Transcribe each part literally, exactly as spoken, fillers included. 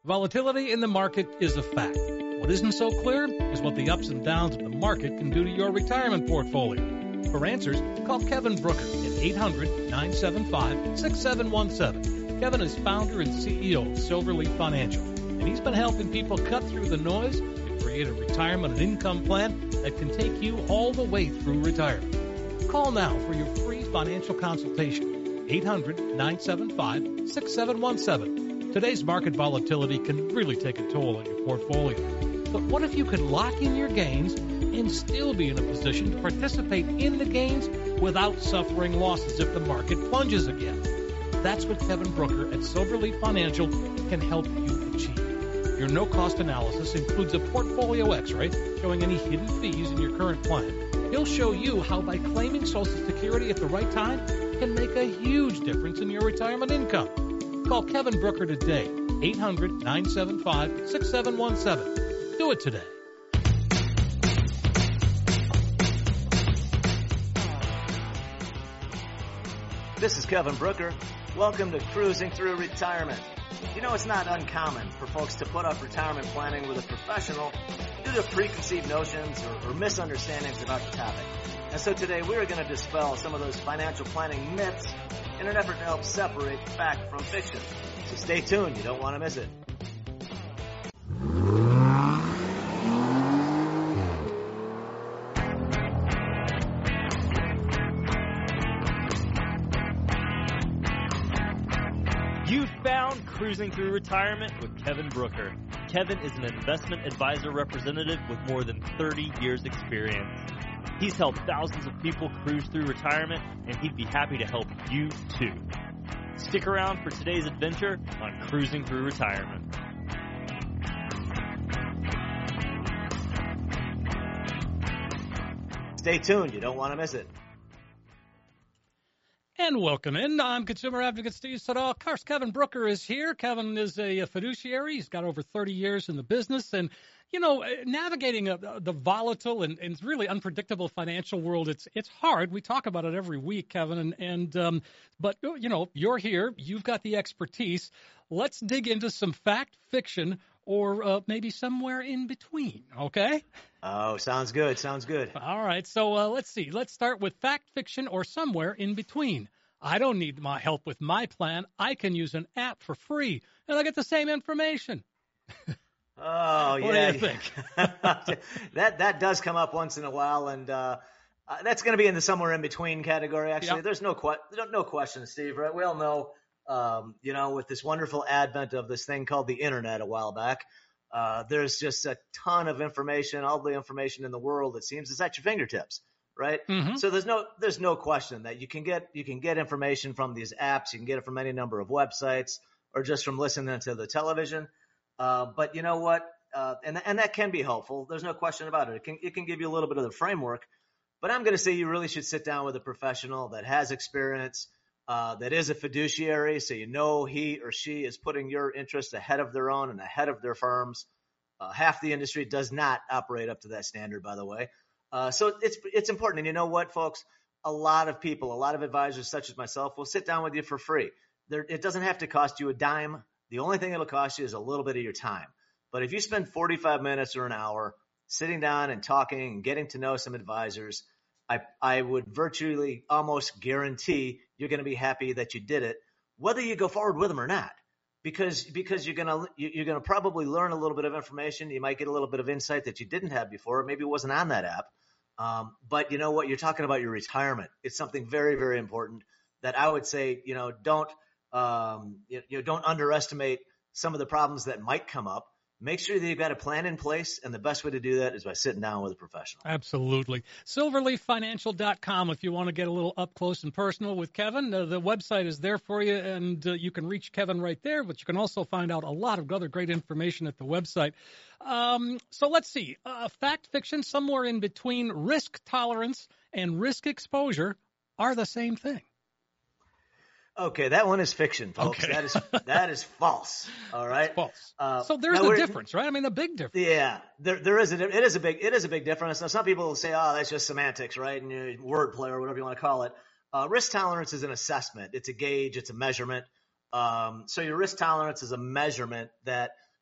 Volatility in the market is a fact. What isn't so clear is what the ups and downs of the market can do to your retirement portfolio. For answers, call Kevin Brooker at eight hundred, nine seven five, six seven one seven. Kevin is founder and C E O of Silverleaf Financial, and he's been helping people cut through the noise to create a retirement and income plan that can take you all the way through retirement. Call now for your free financial consultation. eight hundred, nine seven five, six seven one seven. Today's market volatility can really take a toll on your portfolio. But what if you could lock in your gains and still be in a position to participate in the gains without suffering losses if the market plunges again? That's what Kevin Brooker at Silverleaf Financial can help you achieve. Your no-cost analysis includes a portfolio x-ray showing any hidden fees in your current plan. He'll show you how by claiming Social Security at the right time can make a huge difference in your retirement income. Call Kevin Brooker today, eight hundred, nine seven five, six seven one seven. Do it today. This is Kevin Brooker. Welcome to Cruising Through Retirement. You know, it's not uncommon for folks to put off retirement planning with a professional due to preconceived notions or, or misunderstandings about the topic. And so today we're going to dispel some of those financial planning myths in an effort to help separate fact from fiction. So stay tuned. You don't want to miss it. You found Cruising Through Retirement with Kevin Brooker. Kevin is an investment advisor representative with more than thirty years experience. He's helped thousands of people cruise through retirement, and he'd be happy to help you too. Stick around for today's adventure on Cruising Through Retirement. Stay tuned. You don't want to miss it. And welcome in. I'm consumer advocate Steve Siddall. Of course, Kevin Brooker is here. Kevin is a fiduciary. He's got over thirty years in the business. And, you know, navigating a, the volatile and, and really unpredictable financial world, it's it's hard. We talk about it every week, Kevin. And, and um, but, you know, you're here. You've got the expertise. Let's dig into some fact, fiction, or uh, maybe somewhere in between, okay? Oh, sounds good. Sounds good. All right. So uh, let's see. Let's start with fact, fiction, or somewhere in between. I don't need my help with my plan. I can use an app for free, and I get the same information. Oh, what yeah. What do you think? that that does come up once in a while, and uh, uh, that's going to be in the somewhere in between category. Actually, Yep. there's no que- no question, Steve. Right? We all know, um, you know, with this wonderful advent of this thing called the internet a while back. Uh, there's just a ton of information, all the information in the world, it seems, is at your fingertips, right? Mm-hmm. So there's no there's no question that you can get you can get information from these apps, you can get it from any number of websites, or just from listening to the television. Uh, but you know what? Uh, and and that can be helpful. There's no question about it. It can it can give you a little bit of the framework. But I'm going to say you really should sit down with a professional that has experience, uh, that is a fiduciary, so you know he or she is putting your interests ahead of their own and ahead of their firms. Uh, half the industry does not operate up to that standard, by the way. Uh, so it's it's important. And you know what, folks? A lot of people, a lot of advisors such as myself will sit down with you for free. There, it doesn't have to cost you a dime. The only thing it'll cost you is a little bit of your time. But if you spend forty-five minutes or an hour sitting down and talking and getting to know some advisors, I, I would virtually almost guarantee you're going to be happy that you did it, whether you go forward with them or not. Because because you're gonna you're gonna probably learn a little bit of information. You might get a little bit of insight that you didn't have before. Maybe it wasn't on that app. Um, but you know what? You're talking about your retirement. It's something very, very important that I would say, you know, don't um, you, you know, don't underestimate some of the problems that might come up. Make sure that you've got a plan in place, and the best way to do that is by sitting down with a professional. Absolutely. silverleaf financial dot com if you want to get a little up close and personal with Kevin. Uh, the website is there for you, and uh, you can reach Kevin right there, but you can also find out a lot of other great information at the website. Um, so let's see. Uh, fact, fiction, somewhere in between risk tolerance and risk exposure are the same thing. Okay, that one is fiction, folks. Okay. That is that is false. All right, It's false. Uh, so there's now a we're- difference, right? I mean, a big difference. Yeah, there there is a it is a big it is a big difference. Now some people will say, oh, that's just semantics, right? And you know, wordplay or whatever you want to call it. Uh, risk tolerance is an assessment. It's a gauge. It's a measurement. Um, so your risk tolerance is a measurement that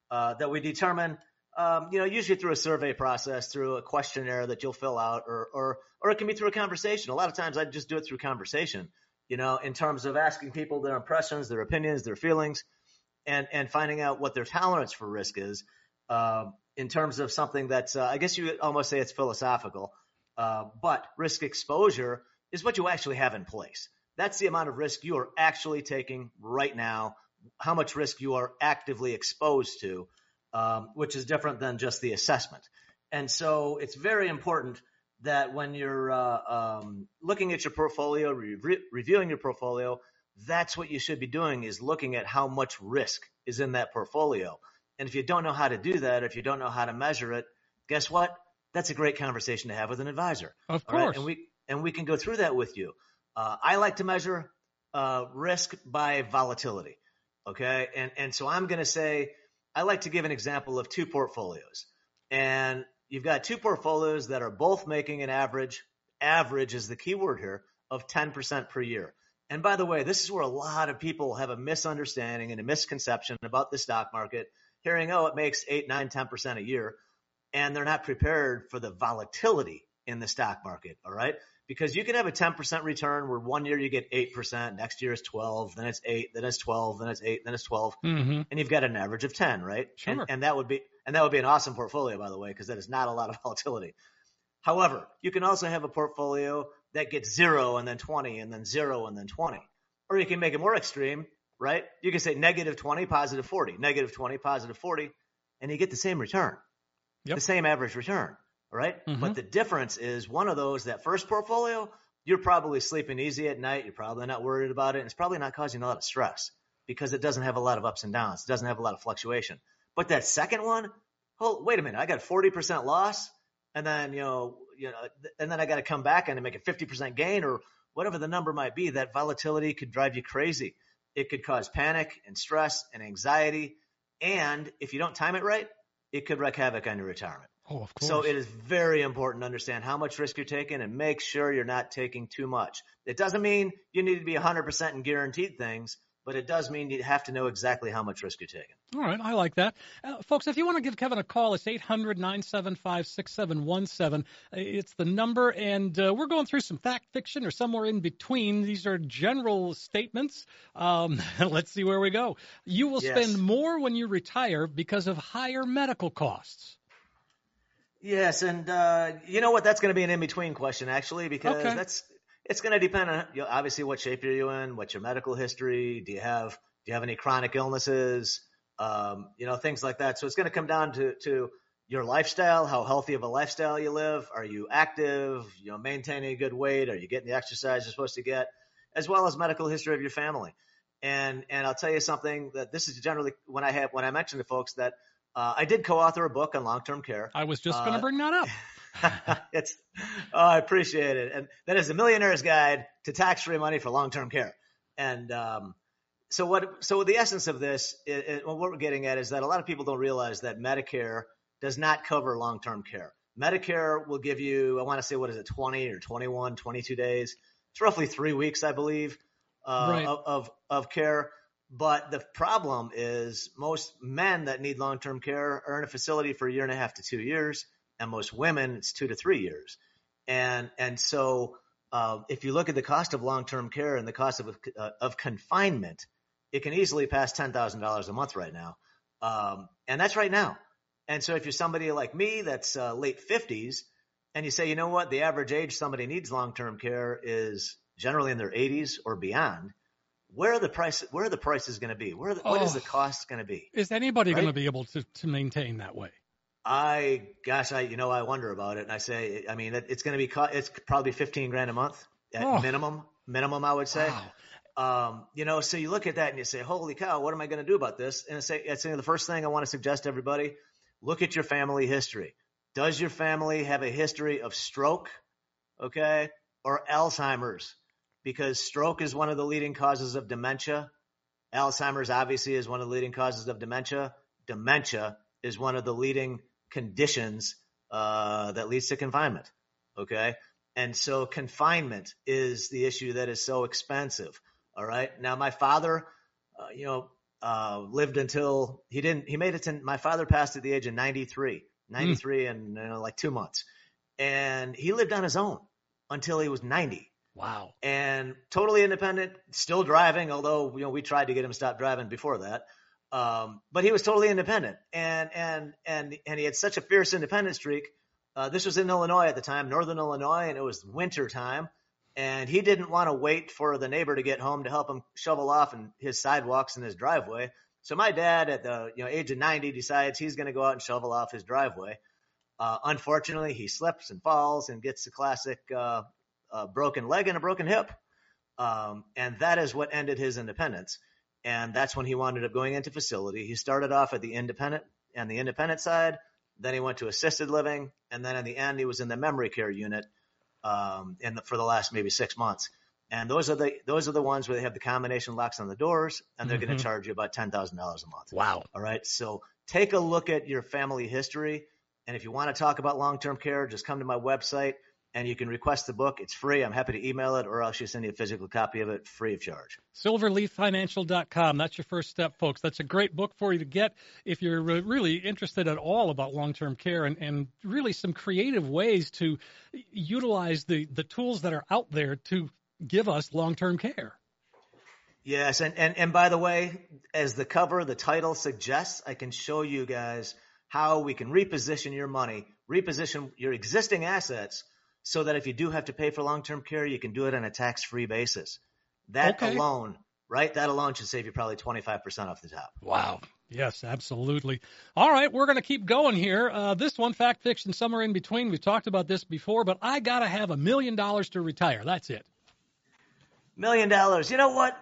uh, that we determine, um, you know, usually through a survey process, through a questionnaire that you'll fill out, or, or, or it can be through a conversation. A lot of times I just do it through conversation, you know, in terms of asking people their impressions, their opinions, their feelings, and, and finding out what their tolerance for risk is, uh, in terms of something that's, uh, I guess you would almost say it's philosophical, uh, but risk exposure is what you actually have in place. That's the amount of risk you are actually taking right now, how much risk you are actively exposed to, um, which is different than just the assessment. And so it's very important that when you're uh, um, looking at your portfolio, re- reviewing your portfolio, that's what you should be doing, is looking at how much risk is in that portfolio. And if you don't know how to do that, if you don't know how to measure it, guess what? That's a great conversation to have with an advisor. Of course. Right? And we and we can go through that with you. Uh, I like to measure uh, risk by volatility. Okay. And, and so I'm going to say, I like to give an example of two portfolios. And you've got two portfolios that are both making an average, average is the key word here, of ten percent per year. And by the way, this is where a lot of people have a misunderstanding and a misconception about the stock market, hearing, oh, it makes eight, nine, ten percent a year. And they're not prepared for the volatility in the stock market. All right. Because you can have a ten percent return where one year you get eight percent, next year is twelve, then it's eight, then it's twelve, then it's eight, then it's twelve, mm-hmm. and you've got an average of ten, right? Sure. And, and that would be, and that would be an awesome portfolio, by the way, because that is not a lot of volatility. However, you can also have a portfolio that gets zero and then twenty and then zero and then twenty. Or you can make it more extreme, right? You can say negative twenty, positive forty, negative twenty, positive forty, and you get the same return, yep. the same average return. Right. Mm-hmm. But the difference is one of those, that first portfolio, you're probably sleeping easy at night. You're probably not worried about it. And it's probably not causing a lot of stress because it doesn't have a lot of ups and downs. It doesn't have a lot of fluctuation. But that second one, oh, wait a minute, I got forty percent loss. And then, you know, you know, and then I got to come back and make a fifty percent gain or whatever the number might be. That volatility could drive you crazy. It could cause panic and stress and anxiety. And if you don't time it right, it could wreak havoc on your retirement. Oh, of course. So it is very important to understand how much risk you're taking and make sure you're not taking too much. It doesn't mean you need to be one hundred percent in guaranteed things, but it does mean you have to know exactly how much risk you're taking. All right. I like that. Uh, folks, if you want to give Kevin a call, it's eight hundred, nine seven five, six seven one seven. It's the number, and uh, we're going through some fact, fiction, or somewhere in between. These are general statements. Um, let's see where we go. You will Yes. spend more when you retire because of higher medical costs. Yes, and uh, you know what? That's going to be an in-between question, actually, because Okay. that's it's going to depend on, you know, obviously what shape are you in, what's your medical history, do you have do you have any chronic illnesses, um, you know, things like that. So it's going to come down to to your lifestyle, how healthy of a lifestyle you live. Are you active? You know, maintaining a good weight? Are you getting the exercise you're supposed to get? As well as medical history of your family. And and I'll tell you something, that this is generally when I have when I mention to folks that. Uh, I did co-author a book on long-term care. I was just uh, going to bring that up. it's, oh, I appreciate it. And that is The Millionaire's Guide to Tax-Free Money for Long-Term Care. And um, so what? So the essence of this, it, it, what we're getting at is that a lot of people don't realize that Medicare does not cover long-term care. Medicare will give you, I want to say, what is it, twenty or twenty-one, twenty-two days. It's roughly three weeks, I believe, uh, Right. of, of of care. But the problem is most men that need long-term care are in a facility for a year and a half to two years, and most women it's two to three years. And and so uh, if you look at the cost of long-term care and the cost of uh, of confinement, it can easily pass ten thousand dollars a month right now, um, and that's right now. And so if you're somebody like me that's uh, late fifties, and you say, you know what, the average age somebody needs long-term care is generally in their eighties or beyond. Where are the price? Where are the prices going to be? Where are the, Oh. what is the cost going to be? Is anybody Right? going to be able to, to maintain that way? I, gosh, I, you know, I wonder about it, and I say, I mean, it, it's going to be, co- it's probably fifteen grand a month at Oh. minimum, minimum, I would say. Wow. Um, you know, so you look at that and you say, holy cow, what am I going to do about this? And I say, I say, the first thing I want to suggest to everybody, look at your family history. Does your family have a history of stroke? Okay. Or Alzheimer's? Because stroke is one of the leading causes of dementia. Alzheimer's obviously is one of the leading causes of dementia. Dementia is one of the leading conditions uh, that leads to confinement. Okay. And so confinement is the issue that is so expensive. All right. Now, my father, uh, you know, uh, lived until he didn't, he made it to, my father passed at the age of ninety-three, ninety-three mm. and you know, like two months. And he lived on his own until he was ninety. Wow. And totally independent, still driving, although, you know, we tried to get him to stop driving before that. Um, but he was totally independent, and, and, and, and he had such a fierce independent streak. Uh, this was in Illinois at the time, Northern Illinois, and it was winter time. And he didn't want to wait for the neighbor to get home to help him shovel off in his sidewalks in his driveway. So my dad at the you know age of ninety decides he's going to go out and shovel off his driveway. Uh, unfortunately, he slips and falls and gets the classic uh, uh, broken leg and a broken hip. Um, and that is what ended his independence. And that's when he wound up going into facility. He started off at the independent and the independent side. Then he went to assisted living. And then in the end, he was in the memory care unit um, in the, for the last maybe six months. And those are the those are the ones where they have the combination locks on the doors, and they're mm-hmm. going to charge you about ten thousand dollars a month. Wow. All right. So take a look at your family history. And if you want to talk about long-term care, just come to my website and you can request the book. It's free. I'm happy to email it, or I'll just send you a physical copy of it free of charge. silverleaf financial dot com. That's your first step, folks. That's a great book for you to get if you're really interested at all about long-term care and, and really some creative ways to utilize the, the tools that are out there to give us long-term care. Yes. And, and, and by the way, as the cover, the title suggests, I can show you guys how we can reposition your money, reposition your existing assets so that if you do have to pay for long-term care, you can do it on a tax-free basis. That okay. alone, right? That alone should save you probably twenty-five percent off the top. Wow. Yes, absolutely. All right, we're going to keep going here. Uh, this one, fact, fiction, somewhere in between. We've talked about this before, but I got to have a million dollars to retire. That's it. Million dollars. You know what?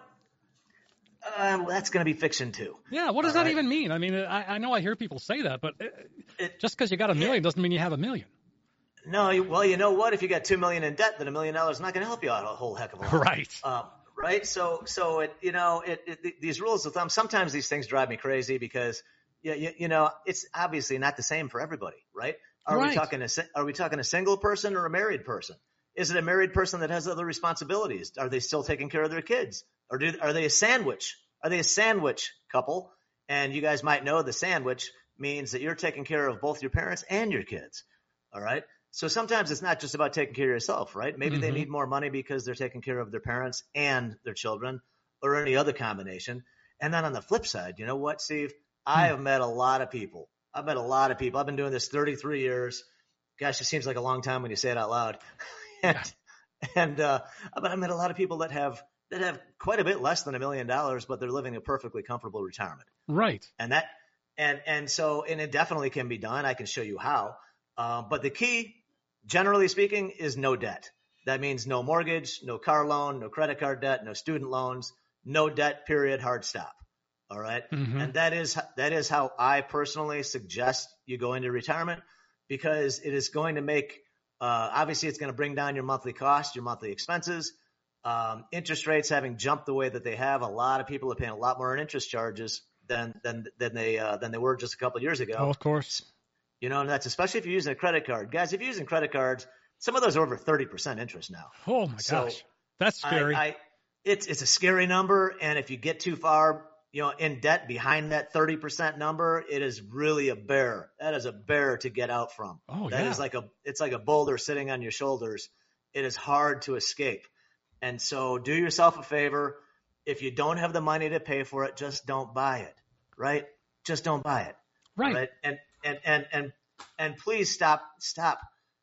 Uh, that's going to be fiction too. Yeah. What does All that right? even mean? I mean, I, I know I hear people say that, but it, just because you got a million it, doesn't mean you have a million. No. You, well, you know what? If you got two million in debt, then a million dollars is not going to help you out a whole heck of a lot. Right. Um, right. So, so it, you know, it, it, these rules of thumb, sometimes these things drive me crazy because, you, you, you know, it's obviously not the same for everybody, right? Are right. we talking a, are we talking a single person or a married person? Is it a married person that has other responsibilities? Are they still taking care of their kids? Or do, are they a sandwich? Are they a sandwich couple? And you guys might know the sandwich means that you're taking care of both your parents and your kids. All right. So sometimes it's not just about taking care of yourself, right? Maybe mm-hmm. they need more money because they're taking care of their parents and their children or any other combination. And then on the flip side, you know what, Steve? I have met a lot of people. I've met a lot of people. I've been doing this thirty-three years. Gosh, it seems like a long time when you say it out loud. and yeah. and uh, but I met a lot of people that have that have quite a bit less than a million dollars, but they're living a perfectly comfortable retirement. Right. And that, and, and so, and it definitely can be done. I can show you how. Um, but the key, generally speaking, is no debt. That means no mortgage, no car loan, no credit card debt, no student loans, no debt, period, hard stop. All right. Mm-hmm. And that is, that is how I personally suggest you go into retirement, because it is going to make, uh, obviously it's going to bring down your monthly cost, your monthly expenses. Um, interest rates having jumped the way that they have, a lot of people are paying a lot more in interest charges than than than they uh, than they were just a couple of years ago. Oh, of course. You know, and that's especially if you're using a credit card, guys. If you're using credit cards, some of those are over thirty percent interest now. Oh my so gosh, that's scary. I, I, it's it's a scary number, and if you get too far, you know, in debt behind that thirty percent number, it is really a bear. That is a bear to get out from. Oh that yeah. is like a it's like a boulder sitting on your shoulders. It is hard to escape. And so do yourself a favor. If you don't have the money to pay for it, just don't buy it, right? Just don't buy it. Right. right? And, and, and, and, and please stop, stop.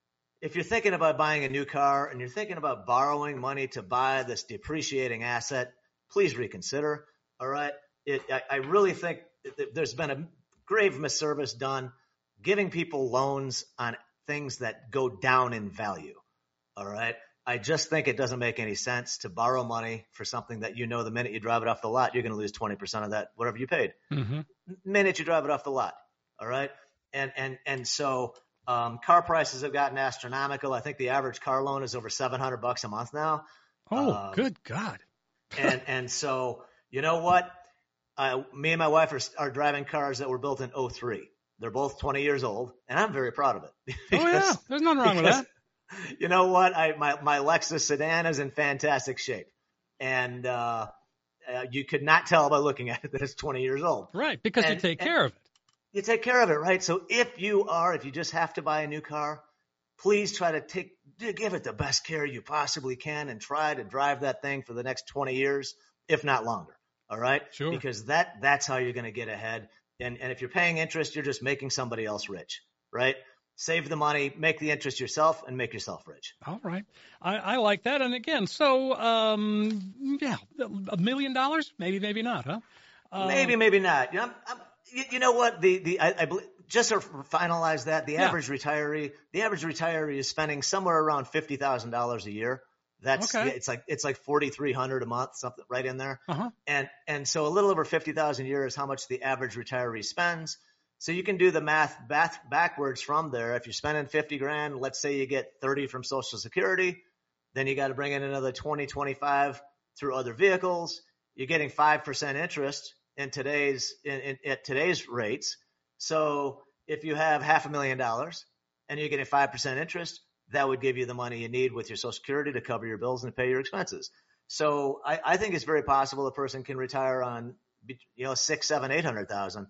If you're thinking about buying a new car and you're thinking about borrowing money to buy this depreciating asset, please reconsider. All right. It, I, I really think that there's been a grave misservice done giving people loans on things that go down in value. All right. I just think it doesn't make any sense to borrow money for something that you know the minute you drive it off the lot, you're going to lose twenty percent of that, whatever you paid. Mm-hmm. Minute you drive it off the lot. All right. And, and, and so, um, car prices have gotten astronomical. I think the average car loan is over seven hundred bucks a month now. Oh, um, good God. and, and so, you know what? Uh, me and my wife are, are driving cars that were built in oh three. They're both twenty years old, and I'm very proud of it. because, oh yeah. There's nothing wrong because, with that. You know what? I my, my Lexus sedan is in fantastic shape. And uh, uh, you could not tell by looking at it that it's twenty years old. Right, because and, you take care of it. You take care of it, right? So if you are, if you just have to buy a new car, please try to take, give it the best care you possibly can and try to drive that thing for the next twenty years, if not longer. All right? Sure. Because that, that's how you're going to get ahead. And, and if you're paying interest, you're just making somebody else rich, right? Save the money, make the interest yourself, and make yourself rich. All right. I, I like that. And again, so, um, yeah, a million dollars? Maybe, maybe not, huh? Uh, maybe, maybe not. You know, I'm, I'm, you, you know what? The, the, I, I believe, just to finalize that, the yeah. average retiree, the average retiree is spending somewhere around fifty thousand dollars a year. That's, okay. it's like, it's like forty-three hundred a month, something right in there. Uh-huh. And, and so a little over fifty thousand a year is how much the average retiree spends. So you can do the math back, backwards from there. If you're spending fifty grand, let's say you get thirty from Social Security, then you got to bring in another twenty, twenty-five through other vehicles. You're getting five percent interest in today's, in, in at today's rates. So if you have half a million dollars and you're getting five percent interest, that would give you the money you need with your Social Security to cover your bills and pay your expenses. So I, I think it's very possible a person can retire on, you know, six, seven, eight hundred thousand.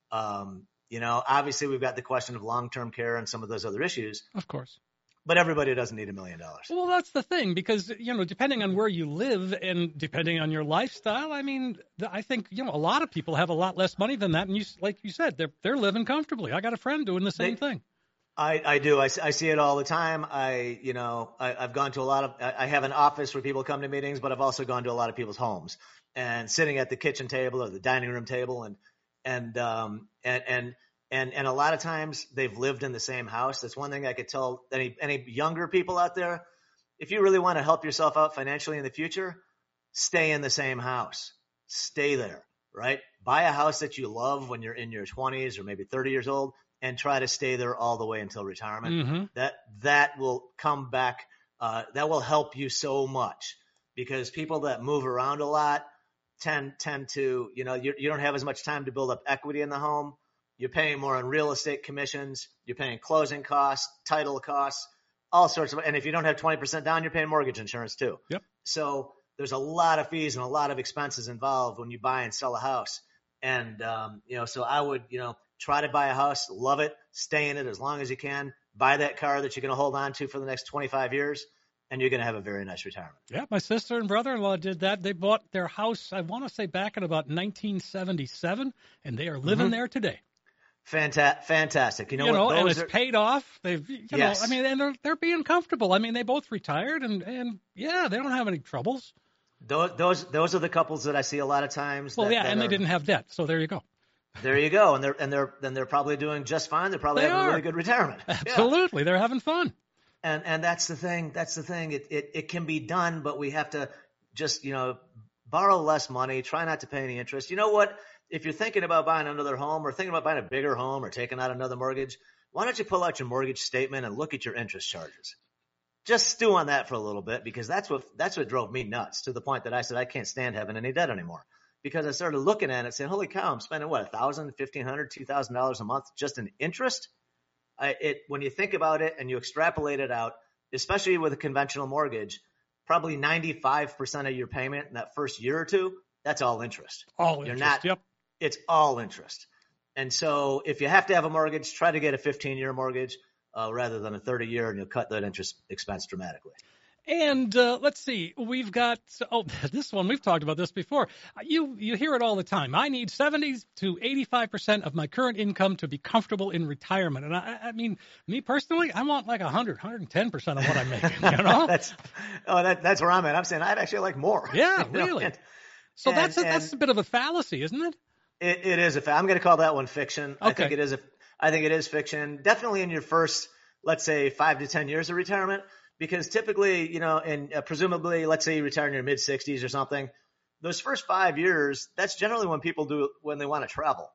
Um, you know, obviously we've got the question of long-term care and some of those other issues. Of course. But everybody doesn't need a million dollars. Well, that's the thing, because, you know, depending on where you live and depending on your lifestyle, I mean, I think, you know, a lot of people have a lot less money than that. And you, like you said, they're, they're living comfortably. I got a friend doing the same they, thing. I, I do. I, I see it all the time. I, you know, I, I've gone to a lot of, I, I have an office where people come to meetings, but I've also gone to a lot of people's homes and sitting at the kitchen table or the dining room table and, and, um, and, and, And and a lot of times they've lived in the same house. That's one thing I could tell any any younger people out there. If you really want to help yourself out financially in the future, stay in the same house. Stay there, right? Buy a house that you love when you're in your twenties or maybe thirty years old and try to stay there all the way until retirement. Mm-hmm. That that will come back. Uh, that will help you so much because people that move around a lot tend tend to, you know, you, you don't have as much time to build up equity in the home. You're paying more on real estate commissions. You're paying closing costs, title costs, all sorts of. And if you don't have twenty percent down, you're paying mortgage insurance too. Yep. So there's a lot of fees and a lot of expenses involved when you buy and sell a house. And, um, you know, so I would, you know, try to buy a house, love it, stay in it as long as you can, buy that car that you're going to hold on to for the next twenty-five years, and you're going to have a very nice retirement. Yeah, my sister and brother-in-law did that. They bought their house, I want to say back in about nineteen seventy-seven, and they are living mm-hmm. there today. Fanta- fantastic. You know, you know what, and it's are... paid off. They've, you yes. know, I mean, and they're, they're being comfortable. I mean, they both retired and, and yeah, they don't have any troubles. Those, those, those are the couples that I see a lot of times. Well, that, yeah, that and are... they didn't have debt. So there you go. There you go. And they're, and they're, then they're probably doing just fine. They're probably they having are. a really good retirement. Absolutely. Yeah. They're having fun. And, and that's the thing. That's the thing. It, it, it can be done, but we have to just, you know, borrow less money, try not to pay any interest. You know what? If you're thinking about buying another home or thinking about buying a bigger home or taking out another mortgage, why don't you pull out your mortgage statement and look at your interest charges? Just stew on that for a little bit because that's what that's what drove me nuts to the point that I said I can't stand having any debt anymore because I started looking at it and saying, holy cow, I'm spending what, one thousand dollars, fifteen hundred dollars, two thousand dollars a month just in interest? I, it when you think about it and you extrapolate it out, especially with a conventional mortgage, probably ninety-five percent of your payment in that first year or two, that's all interest. All You're interest, not, yep. It's all interest. And so if you have to have a mortgage, try to get a fifteen-year mortgage uh, rather than a thirty-year, and you'll cut that interest expense dramatically. And uh, let's see, we've got, oh, this one, we've talked about this before. You you hear it all the time. I need seventy to eighty-five percent of my current income to be comfortable in retirement. And I, I mean, me personally, I want like one hundred, one hundred ten percent of what I'm making, you know? that's, oh, that, that's where I'm at. I'm saying I'd actually like more. Yeah, you know? really. And, so and, that's, a, that's a bit of a fallacy, isn't it? It, it is a fa- I'm going to call that one fiction. Okay. I think it is a, I think it is fiction. Definitely in your first, let's say five to ten years of retirement, because typically, you know, and uh, presumably, let's say you retire in your mid sixties or something. Those first five years, that's generally when people do when they want to travel,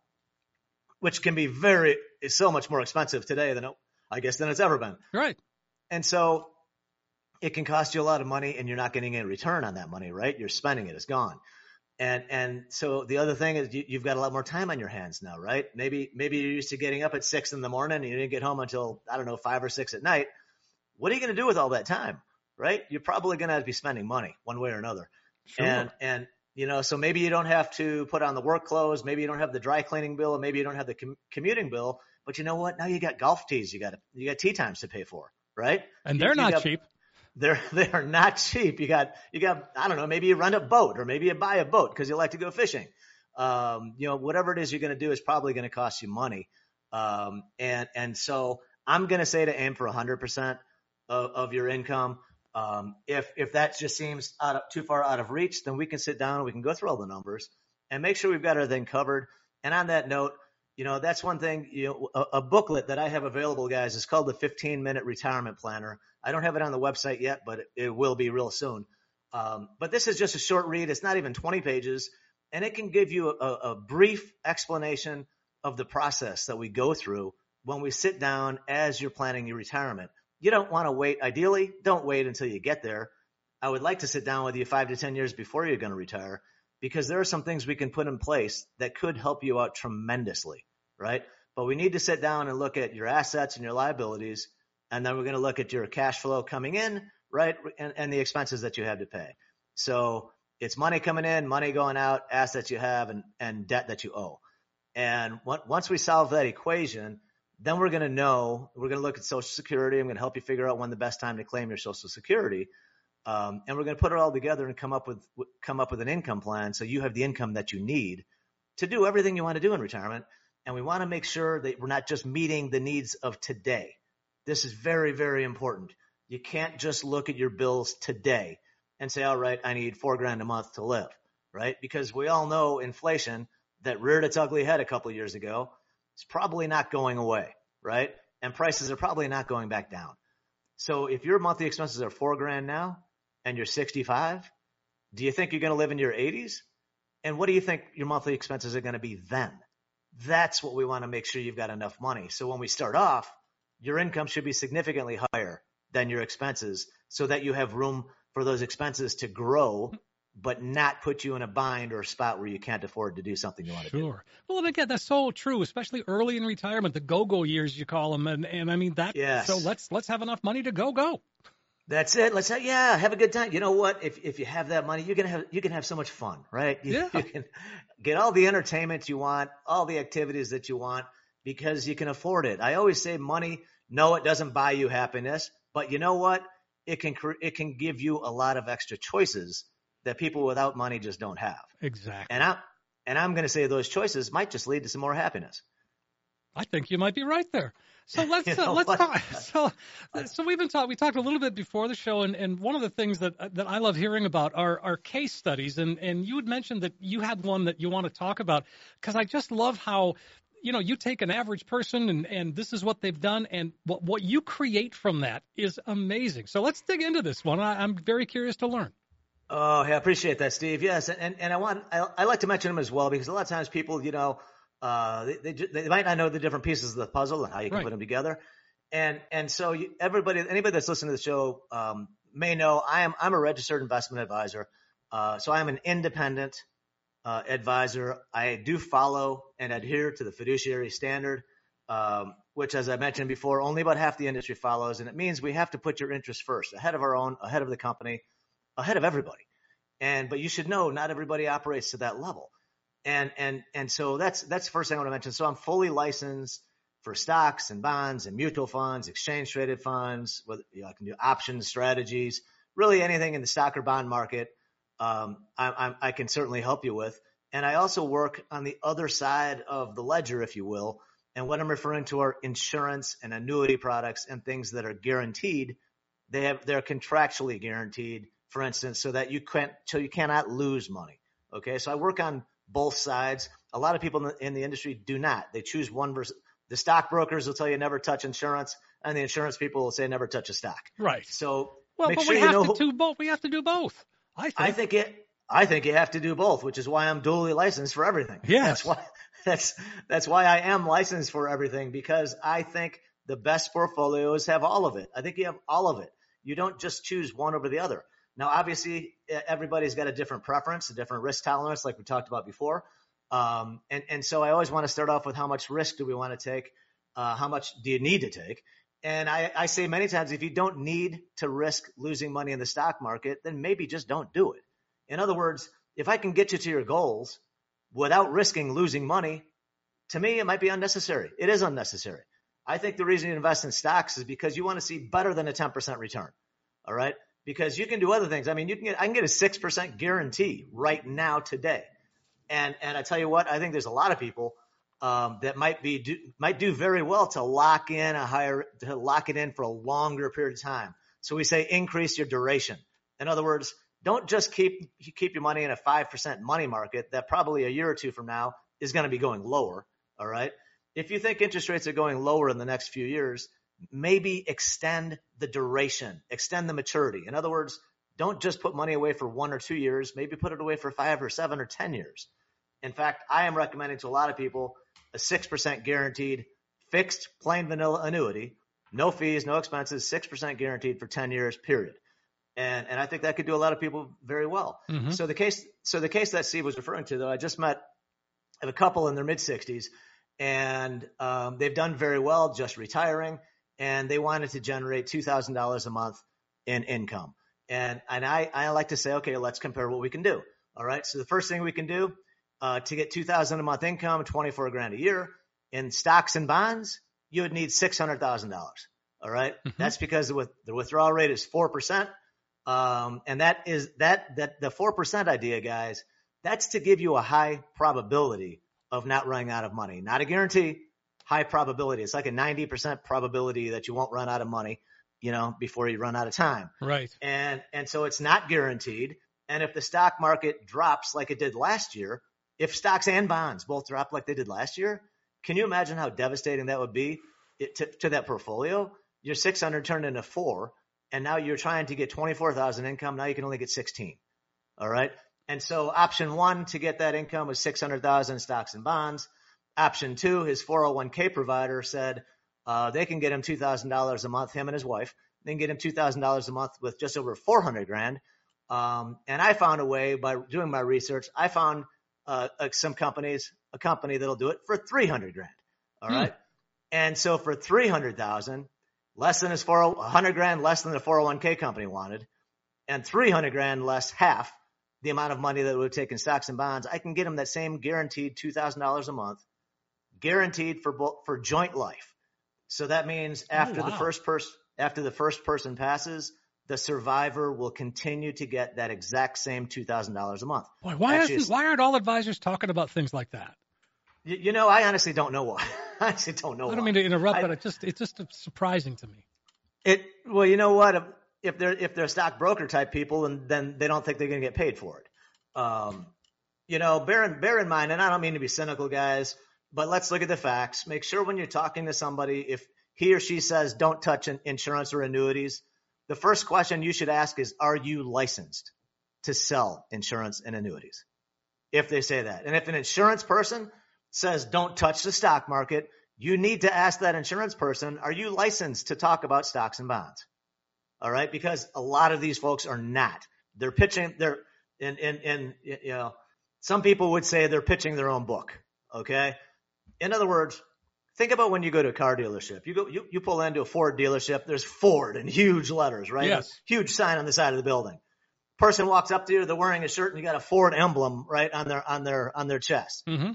which can be very, is so much more expensive today than it, I guess than it's ever been. Right. And so it can cost you a lot of money, and you're not getting a return on that money, right? You're spending it; it's gone. And and so the other thing is you, you've got a lot more time on your hands now, right? Maybe maybe you're used to getting up at six in the morning and you didn't get home until, I don't know, five or six at night. What are you going to do with all that time, right? You're probably going to have to be spending money one way or another. Sure. And and You know, so maybe you don't have to put on the work clothes. Maybe you don't have the dry cleaning bill, and maybe you don't have the com- commuting bill. But you know what? Now you got golf tees. You got you got tee times to pay for, right? And You- they're you not got- cheap. They're they're not cheap. You got you got I don't know. Maybe you rent a boat, or maybe you buy a boat because you like to go fishing. Um, you know, whatever it is you're going to do is probably going to cost you money. Um, and and so I'm going to say to aim for one hundred percent of, of your income. Um, if if that just seems out of, too far out of reach, then we can sit down and we can go through all the numbers and make sure we've got everything covered. And on that note, you know, that's one thing. You know, a, a booklet that I have available, guys, is called the fifteen minute Retirement Planner. I don't have it on the website yet, but it, it will be real soon. Um, but this is just a short read. It's not even twenty pages, and it can give you a, a brief explanation of the process that we go through when we sit down as you're planning your retirement. You don't want to wait. Ideally, don't wait until you get there. I would like to sit down with you five to ten years before you're going to retire, because there are some things we can put in place that could help you out tremendously, right? But we need to sit down and look at your assets and your liabilities, and then we're going to look at your cash flow coming in, right, and, and the expenses that you have to pay. So it's money coming in, money going out, assets you have, and, and debt that you owe. And once we solve that equation, then we're going to know, we're going to look at Social Security. I'm going to help you figure out when the best time to claim your Social Security. Um, and we're going to put it all together and come up with come up with an income plan, so you have the income that you need to do everything you want to do in retirement. And we want to make sure that we're not just meeting the needs of today. This is very, very important. You can't just look at your bills today and say, all right, I need four grand a month to live, right? Because we all know inflation that reared its ugly head a couple of years ago is probably not going away, right? And prices are probably not going back down. So if your monthly expenses are four grand now and you're sixty-five, do you think you're going to live in your eighties? And what do you think your monthly expenses are going to be then? That's what we want to make sure you've got enough money. So when we start off, your income should be significantly higher than your expenses, so that you have room for those expenses to grow, but not put you in a bind or a spot where you can't afford to do something you want to Sure. do. Sure. Well, and again, that's so true, especially early in retirement, the go-go years you call them, and and I mean that. Yes. So let's let's have enough money to go go. That's it. Let's say, yeah, have a good time. You know what? If if you have that money, you can have you can have so much fun, right? You, Yeah. you can get all the entertainment you want, all the activities that you want, because you can afford it. I always say, money, no, it doesn't buy you happiness, but you know what? It can cre- it can give you a lot of extra choices that people without money just don't have. Exactly. And I and I'm going to say those choices might just lead to some more happiness. I think you might be right there. So let's You uh, know let's what? talk. So so we've been talking. We talked a little bit before the show, and, and one of the things that that I love hearing about are are case studies. And and you had mentioned that you had one that you want to talk about, because I just love how, you know, you take an average person and, and this is what they've done, and what what you create from that is amazing. So let's dig into this one. I, I'm very curious to learn. Oh, yeah, I appreciate that, Steve. Yes, and and I want I, I like to mention them as well, because a lot of times people, you know, uh, they, they they might not know the different pieces of the puzzle and how you can Right. put them together, and and so you, everybody, anybody that's listening to the show um, may know I am I'm a registered investment advisor, uh, so I'm an independent uh, advisor. I do follow and adhere to the fiduciary standard, um, which, as I mentioned before, only about half the industry follows, and it means we have to put your interests first, ahead of our own, ahead of the company, ahead of everybody. And, but you should know not everybody operates to that level. And, and, and so that's, that's the first thing I want to mention. So I'm fully licensed for stocks and bonds and mutual funds, exchange traded funds, whether you know, I can do options, strategies, really anything in the stock or bond market. Um, I, I, I can certainly help you with. And I also work on the other side of the ledger, if you will. And what I'm referring to are insurance and annuity products and things that are guaranteed. They have, they're contractually guaranteed, for instance, so that you can't, so you cannot lose money. Okay. So I work on both sides. A lot of people in the, in the industry do not. They choose one versus the stockbrokers will tell you never touch insurance, and the insurance people will say never touch a stock. Right. So Well, make but sure we you have know to do both. We have to do both. I think. I think it, I think you have to do both, which is why I'm dually licensed for everything. Yes. That's why, that's, that's why I am licensed for everything, because I think the best portfolios have all of it. I think you have all of it. You don't just choose one over the other. Now, obviously, everybody's got a different preference, a different risk tolerance, like we talked about before. Um, and, and so I always want to start off with how much risk do we want to take? Uh, how much do you need to take? And I, I say many times, if you don't need to risk losing money in the stock market, then maybe just don't do it. In other words, if I can get you to your goals without risking losing money, to me, it might be unnecessary. It is unnecessary. I think the reason you invest in stocks is because you want to see better than a ten percent return. All right. Because you can do other things. I mean, you can get, I can get a six percent guarantee right now today. And, and I tell you what, I think there's a lot of people um, that might be, do, might do very well to lock in a higher, to lock it in for a longer period of time. So we say increase your duration. In other words, don't just keep, keep your money in a five percent money market that probably a year or two from now is going to be going lower. All right. If you think interest rates are going lower in the next few years, maybe extend the duration, extend the maturity. In other words, don't just put money away for one or two years, maybe put it away for five or seven or ten years. In fact, I am recommending to a lot of people a six percent guaranteed fixed plain vanilla annuity, no fees, no expenses, six percent guaranteed for ten years, period. And and I think that could do a lot of people very well. Mm-hmm. So the case so the case that Steve was referring to, though, I just met a couple in their mid sixties, and um, they've done very well just retiring, and they wanted to generate two thousand dollars a month in income. And and I, I like to say, okay, let's compare what we can do. All right. So the first thing we can do uh, to get two thousand dollars a month income, twenty-four grand a year in stocks and bonds, you would need six hundred thousand dollars. All right. Mm-hmm. That's because the, the withdrawal rate is four percent. Um, and that is that, that the four percent idea, guys, that's to give you a high probability of not running out of money. Not a guarantee, high probability. It's like a ninety percent probability that you won't run out of money, you know, before you run out of time. Right. And, and so it's not guaranteed. And if the stock market drops like it did last year, if stocks and bonds both drop like they did last year, can you imagine how devastating that would be to, to that portfolio? Your six hundred turned into four, and now you're trying to get twenty-four thousand income. Now you can only get sixteen. All right. And so option one to get that income was six hundred thousand stocks and bonds. Option two, his four oh one k provider said uh, they can get him two thousand dollars a month, him and his wife. They can get him two thousand dollars a month with just over four hundred grand. Um, and I found a way by doing my research. I found uh, uh, some companies, a company that'll do it for three hundred grand. All hmm. right. And so for three hundred thousand, less than his four hundred grand, less than the four oh one k company wanted, and three hundred grand less, half the amount of money that it would take in stocks and bonds, I can get him that same guaranteed two thousand dollars a month, guaranteed for for joint life. So that means after oh, wow. the first person after the first person passes, the survivor will continue to get that exact same two thousand dollars a month. Boy, why Actually, isn't, why aren't all advisors talking about things like that? You, you know, I honestly don't know why. I honestly don't know. I don't why. mean to interrupt, I, but it just it's just surprising to me. It well, you know what? If, if they're if they're stockbroker type people, and then they don't think they're going to get paid for it. Um, you know, bear in bear in mind, and I don't mean to be cynical, guys, but let's look at the facts. Make sure when you're talking to somebody, if he or she says don't touch insurance or annuities, the first question you should ask is, are you licensed to sell insurance and annuities? If they say that. And if an insurance person says don't touch the stock market, you need to ask that insurance person, are you licensed to talk about stocks and bonds? All right. Because a lot of these folks are not. They're pitching, they're in, in, in, you know, some people would say they're pitching their own book. Okay. In other words, think about when you go to a car dealership. You go, you, you pull into a Ford dealership. There's Ford in huge letters, right? Yes. Huge sign on the side of the building. Person walks up to you. They're wearing a shirt and you got a Ford emblem right on their on their on their chest. Mm-hmm.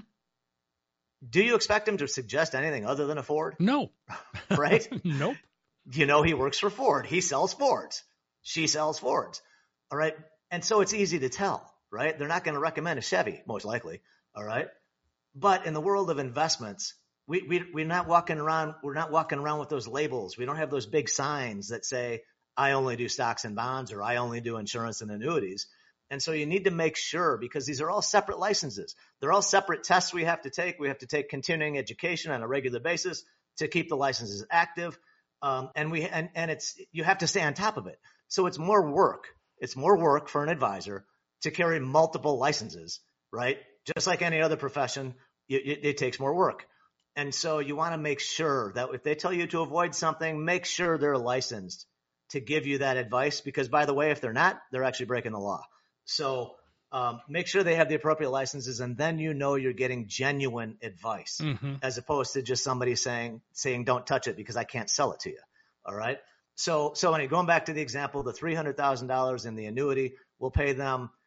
Do you expect him to suggest anything other than a Ford? No. Right? Nope. You know he works for Ford. He sells Fords. She sells Fords. All right. And so it's easy to tell, right? They're not going to recommend a Chevy, most likely. All right. But in the world of investments, we, we, we're not walking around, we're not walking around with those labels. We don't have those big signs that say, I only do stocks and bonds, or I only do insurance and annuities. And so you need to make sure, because these are all separate licenses. They're all separate tests we have to take. We have to take continuing education on a regular basis to keep the licenses active. Um, and we, and, and it's, you have to stay on top of it. So it's more work. It's more work for an advisor to carry multiple licenses, right? Just like any other profession, it, it, it takes more work. And so you want to make sure that if they tell you to avoid something, make sure they're licensed to give you that advice. Because by the way, if they're not, they're actually breaking the law. So um, make sure they have the appropriate licenses, and then you know you're getting genuine advice, mm-hmm. as opposed to just somebody saying saying don't touch it because I can't sell it to you. All right. So so anyway, going back to the example, the three hundred thousand dollars in the annuity will pay them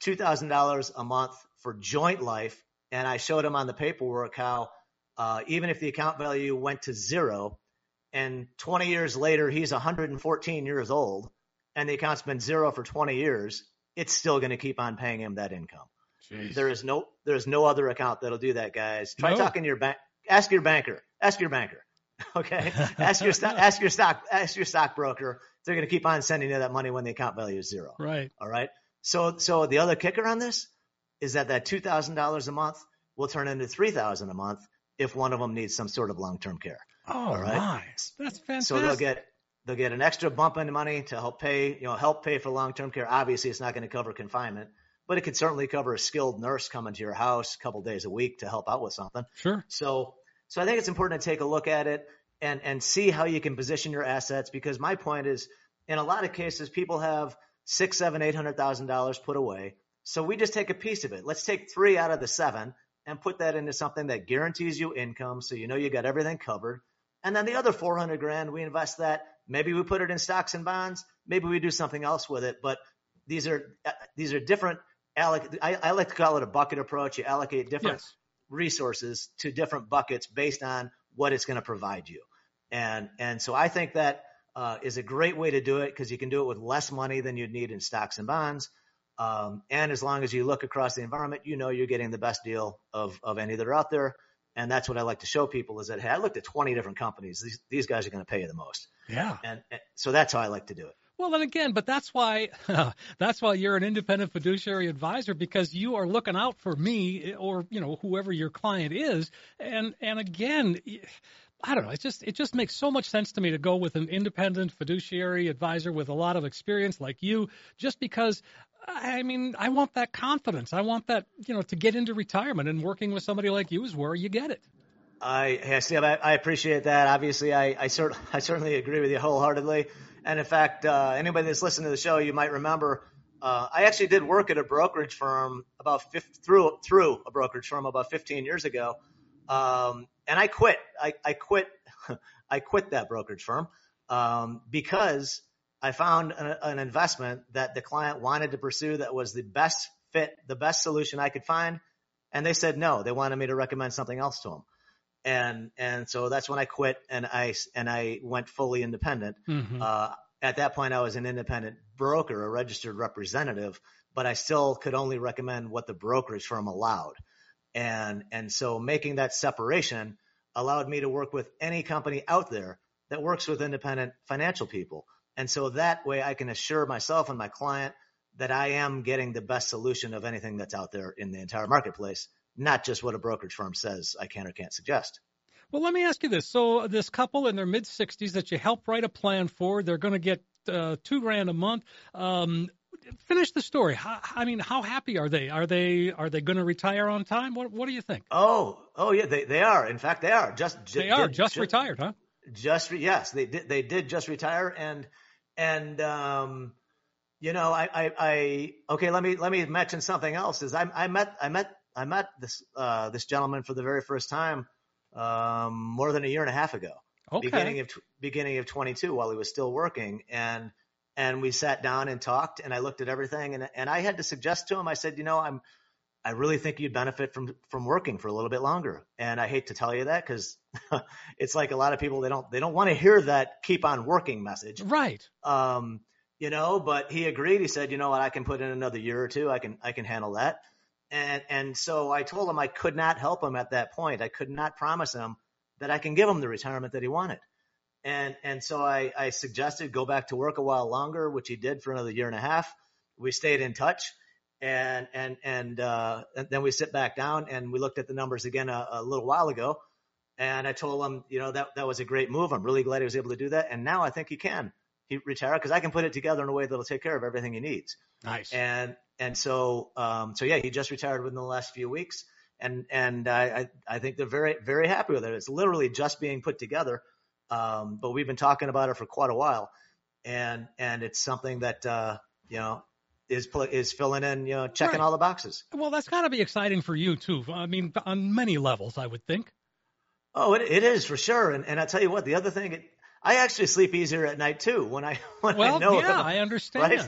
two thousand dollars a month for joint life. And I showed him on the paperwork how uh, even if the account value went to zero and twenty years later, he's one hundred fourteen years old and the account's been zero for twenty years, it's still going to keep on paying him that income. Jeez. There is no, there is no other account that'll do that, guys. Try no. talking to your bank. Ask your banker. Ask your banker. Okay. Ask your stock. Ask your stock. Ask your stockbroker. They're going to keep on sending you that money when the account value is zero. Right. All right. So, so the other kicker on this is that that two thousand dollars a month will turn into three thousand dollars a month if one of them needs some sort of long-term care. Oh, all right. Nice. That's fantastic. So they'll get they'll get an extra bump in money to help pay, you know, help pay for long-term care. Obviously, it's not going to cover confinement, but it could certainly cover a skilled nurse coming to your house a couple days a week to help out with something. Sure. So, so I think it's important to take a look at it and and see how you can position your assets, because my point is, in a lot of cases, people have six, seven, eight hundred thousand dollars put away. So we just take a piece of it. Let's take three out of the seven and put that into something that guarantees you income, so you know you got everything covered. And then the other four hundred grand, we invest that. Maybe we put it in stocks and bonds. Maybe we do something else with it. But these are these are different. Alloc- I, I like to call it a bucket approach. You allocate different yes. resources to different buckets based on what it's going to provide you. And and so I think that uh, is a great way to do it, because you can do it with less money than you'd need in stocks and bonds. Um, and as long as you look across the environment, you know you're getting the best deal of, of any that are out there. And that's what I like to show people is that, hey, I looked at twenty different companies. These, these guys are going to pay you the most. Yeah. And, and so that's how I like to do it. Well, then again, but that's why that's why you're an independent fiduciary advisor, because you are looking out for me or, you know, whoever your client is. And and again, I don't know. It just it just makes so much sense to me to go with an independent fiduciary advisor with a lot of experience like you, just because, I mean, I want that confidence. I want that, you know, to get into retirement, and working with somebody like you is where you get it. I, I see. I, I appreciate that. Obviously, I I, cert, I certainly agree with you wholeheartedly. And in fact, uh, anybody that's listening to the show, you might remember, uh, I actually did work at a brokerage firm about fifty, through through a brokerage firm about fifteen years ago, um, and I quit. I, I quit. I quit that brokerage firm um, because I found an, an investment that the client wanted to pursue that was the best fit, the best solution I could find, and they said no. They wanted me to recommend something else to them. And, and so that's when I quit, and I, and I went fully independent. Mm-hmm. Uh, at that point, I was an independent broker, a registered representative, but I still could only recommend what the brokerage firm allowed. And, and so making that separation allowed me to work with any company out there that works with independent financial people. And so that way I can assure myself and my client that I am getting the best solution of anything that's out there in the entire marketplace, not just what a brokerage firm says I can or can't suggest. Well, let me ask you this. So this couple in their mid-sixties that you help write a plan for, they're going to get uh, two grand a month. Um, finish the story. How, I mean, how happy are they? Are they are they going to retire on time? What What do you think? Oh, oh yeah, they they are. In fact, they are just they are did, just, just retired, huh? Just yes, they did. They did just retire, and and um, you know, I I, I okay. Let me let me mention something else. Is I I met I met. I met this uh, this gentleman for the very first time um, more than a year and a half ago, okay. beginning of beginning of twenty-two, while he was still working, and and we sat down and talked, and I looked at everything, and and I had to suggest to him. I said, you know, I'm I really think you'd benefit from from working for a little bit longer, and I hate to tell you that, because it's like a lot of people, they don't they don't want to hear that keep on working message, right? Um, you know, but he agreed. He said, you know what, I can put in another year or two. I can I can handle that. And and so I told him I could not help him at that point. I could not promise him that I can give him the retirement that he wanted. And and so I, I suggested go back to work a while longer, which he did for another year and a half. We stayed in touch, and and and, uh, and then we sit back down and we looked at the numbers again a, a little while ago. And I told him, you know, that that was a great move. I'm really glad he was able to do that. And now I think he can he retire, because I can put it together in a way that'll take care of everything he needs. Nice. And And so, um, so yeah, he just retired within the last few weeks, and and I, I think they're very, very happy with it. It's literally just being put together, um, but we've been talking about it for quite a while, and and it's something that uh, you know is is filling in, you know, checking right. all the boxes. Well, that's got to be exciting for you too. I mean, on many levels, I would think. Oh, it it is for sure, and and I tell you what, the other thing, it, I actually sleep easier at night too when I when well, I know. yeah, them, I understand. Right?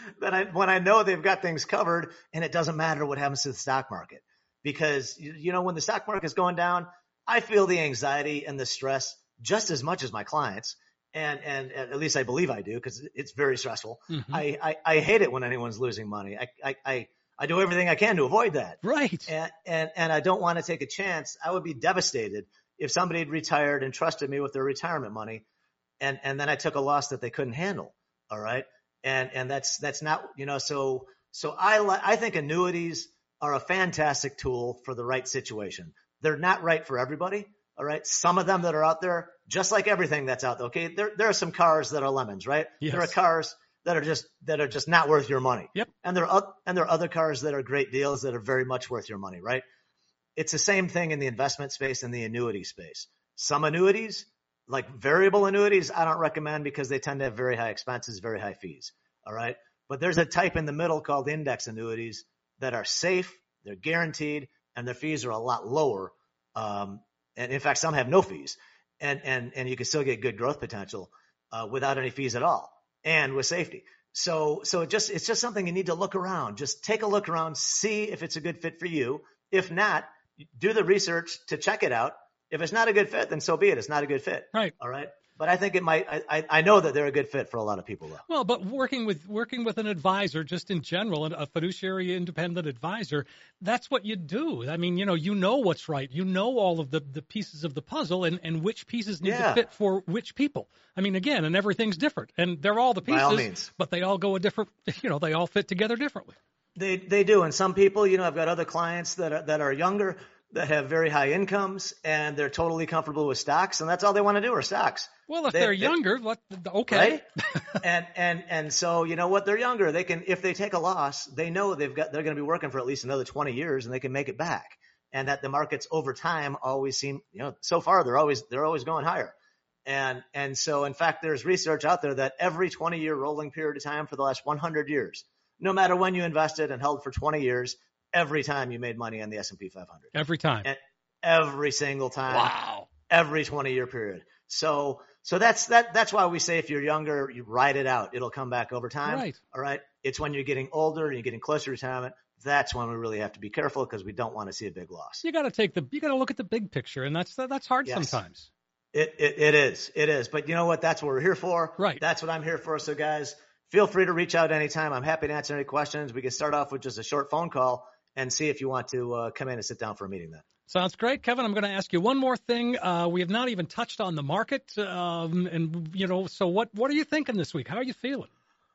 then I, when I know they've got things covered, and it doesn't matter what happens to the stock market, because you, you know, when the stock market is going down, I feel the anxiety and the stress just as much as my clients. And, and, and at least I believe I do, because it's very stressful. Mm-hmm. I, I, I hate it when anyone's losing money. I, I, I, I do everything I can to avoid that. Right. And, and, and I don't want to take a chance. I would be devastated if somebody had retired and trusted me with their retirement money, and, and then I took a loss that they couldn't handle. All right. And, and that's, that's not, you know, so, so I, I think annuities are a fantastic tool for the right situation. They're not right for everybody. All right. Some of them that are out there, just like everything that's out there. Okay. There, there are some cars that are lemons, right? Yes. There are cars that are just, that are just not worth your money. Yep. And there are, and there are other cars that are great deals that are very much worth your money, right? It's the same thing in the investment space and the annuity space. Some annuities, like variable annuities, I don't recommend because they tend to have very high expenses, very high fees. All right. But there's a type in the middle called index annuities that are safe, they're guaranteed, and their fees are a lot lower. Um, and in fact, some have no fees, and, and, and you can still get good growth potential, uh, without any fees at all and with safety. So, so it just, it's just something you need to look around. Just take a look around, see if it's a good fit for you. If not, do the research to check it out. If it's not a good fit, then so be it. It's not a good fit. Right. All right. But I think it might, I, I know that they're a good fit for a lot of people though. Well, but working with, working with an advisor, just in general, a fiduciary independent advisor, that's what you do. I mean, you know, you know what's right. You know all of the, the pieces of the puzzle and, and which pieces need yeah. to fit for which people. I mean, again, and everything's different, and they're all the pieces, By all means. But they all go a different, you know, they all fit together differently. They, they do. And some people, you know, I've got other clients that are, that are younger, that have very high incomes, and they're totally comfortable with stocks, and that's all they want to do are stocks. Well, if they, they're they, younger, what, okay. Right? and and and so you know what, they're younger. They can, if they take a loss, they know they've got they're going to be working for at least another twenty years, and they can make it back. And that the markets over time always seem, you know, so far they're always they're always going higher. And and so in fact, there's research out there that every twenty year rolling period of time for the last one hundred years, no matter when you invested and held for twenty years, every time you made money on the S and P five hundred. Every time. And every single time. Wow. Every twenty year period. So, so that's, that, that's why we say if you're younger, you ride it out. It'll come back over time. Right. All right. It's when you're getting older and you're getting closer to retirement. That's when we really have to be careful, because we don't want to see a big loss. You got to take the, you got to look at the big picture, and that's, that's hard yes. sometimes. It, it, it is. It is. But you know what? That's what we're here for. Right. That's what I'm here for. So guys, feel free to reach out anytime. I'm happy to answer any questions. We can start off with just a short phone call and see if you want to uh, come in and sit down for a meeting then. Sounds great. Kevin, I'm going to ask you one more thing. Uh, we have not even touched on the market. Um, and, you know, so what, what are you thinking this week? How are you feeling?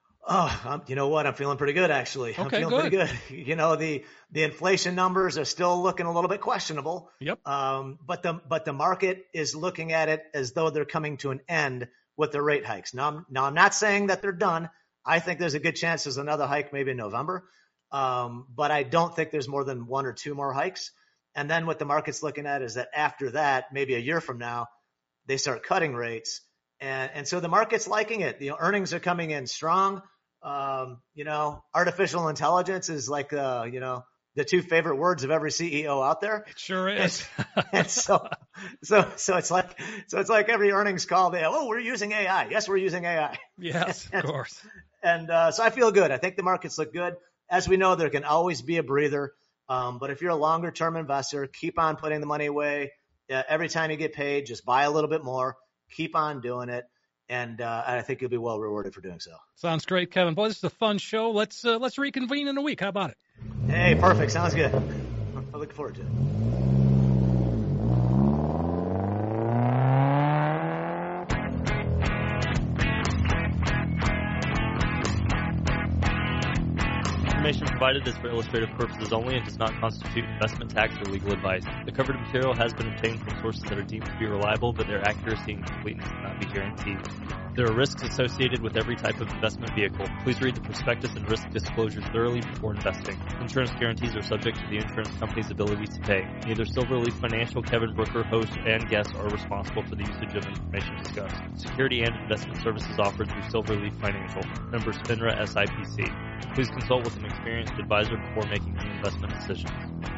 Oh, I'm, you know what? I'm feeling pretty good, actually. Okay, I'm feeling good. pretty good. You know, the, the inflation numbers are still looking a little bit questionable. Yep. Um, but the, but the market is looking at it as though they're coming to an end with the rate hikes. Now, I'm, now I'm not saying that they're done. I think there's a good chance there's another hike maybe in November. Um, but I don't think there's more than one or two more hikes. And then what the market's looking at is that after that, maybe a year from now, they start cutting rates. And, and so the market's liking it. The earnings are coming in strong. Um, you know, artificial intelligence is like, uh, you know, the two favorite words of every C E O out there. It sure is. And, and so, so, so it's like, so it's like every earnings call they have, oh, we're using A I. Yes, we're using A I. Yes, of and, course. And, uh, so I feel good. I think the markets look good. As we know, there can always be a breather. Um, but if you're a longer term investor, keep on putting the money away. Uh, every time you get paid, just buy a little bit more, keep on doing it. And, uh, I think you'll be well rewarded for doing so. Sounds great, Kevin. Boy, this is a fun show. Let's, uh, let's reconvene in a week. How about it? Hey, perfect. Sounds good. I look forward to it. Information provided is for illustrative purposes only and does not constitute investment, tax, or legal advice. The covered material has been obtained from sources that are deemed to be reliable, but their accuracy and completeness cannot be guaranteed. There are risks associated with every type of investment vehicle. Please read the prospectus and risk disclosures thoroughly before investing. Insurance guarantees are subject to the insurance company's ability to pay. Neither Silverleaf Financial, Kevin Brooker, host, and guests are responsible for the usage of information discussed. Security and investment services offered through Silverleaf Financial. Members FINRA S I P C. Please consult with an experienced advisor before making any investment decisions.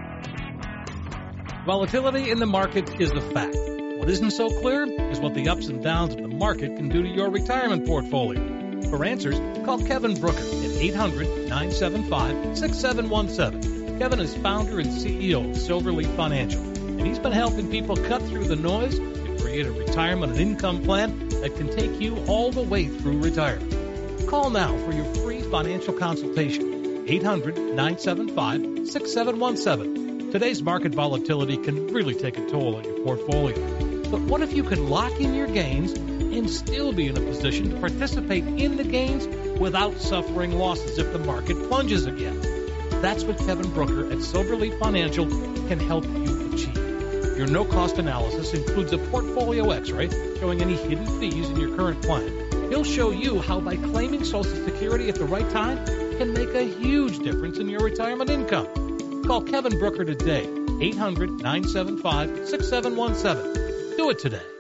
Volatility in the market is a fact. What isn't so clear is what the ups and downs of the market can do to your retirement portfolio. For answers, call Kevin Brooker at eight hundred, nine seven five, six seven one seven. Kevin is founder and C E O of Silverleaf Financial, and he's been helping people cut through the noise to create a retirement and income plan that can take you all the way through retirement. Call now for your free financial consultation, eight hundred, nine seven five, six seven one seven. Today's market volatility can really take a toll on your portfolio. But what if you could lock in your gains and still be in a position to participate in the gains without suffering losses if the market plunges again? That's what Kevin Brooker at Silverleaf Financial can help you achieve. Your no-cost analysis includes a portfolio x-ray showing any hidden fees in your current plan. He'll show you how by claiming Social Security at the right time can make a huge difference in your retirement income. Call Kevin Brooker today, eight hundred, nine seven five, six seven one seven. Do it today.